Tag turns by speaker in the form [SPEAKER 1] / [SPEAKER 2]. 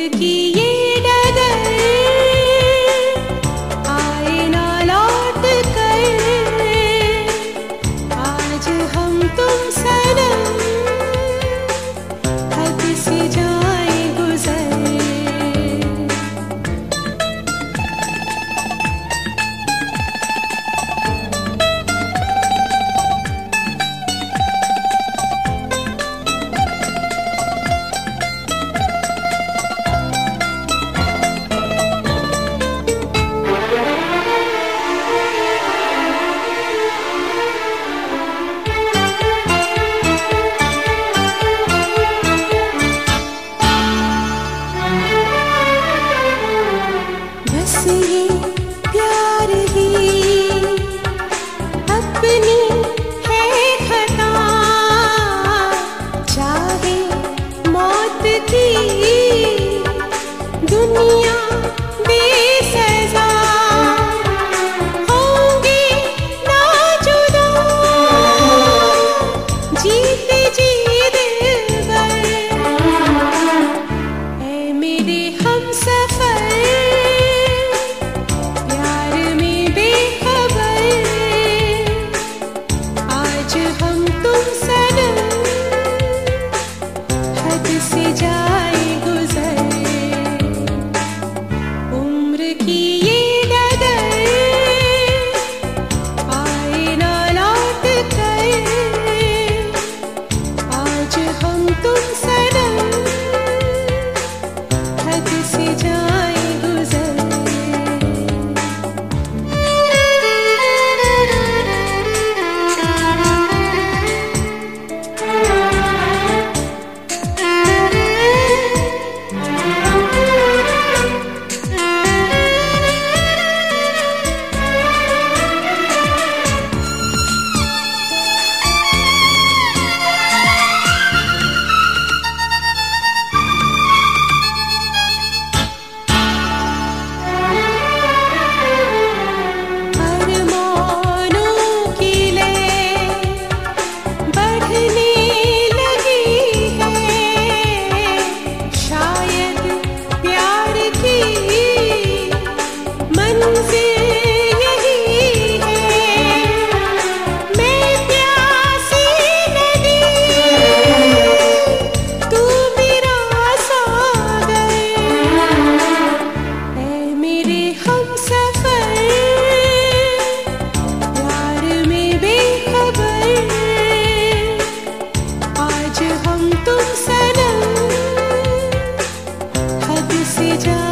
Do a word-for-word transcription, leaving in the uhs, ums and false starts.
[SPEAKER 1] की ये डगर आए ना लौट कर, आज हम तुम सनम हद से जाए गुजर। ये प्यार ही अपनी है खता, चाहे मौत की दुनिया बेसजा, होंगे ना जुदा जीते जी दिलबर। ऐ मेरे हमसफर हम तुम सनम हद से जाए गुजर। उम्र की ये डगर आए ना लौट कर, आज हम तुम सनम हद से जाए गुजर। हम तुम सनम हद से जा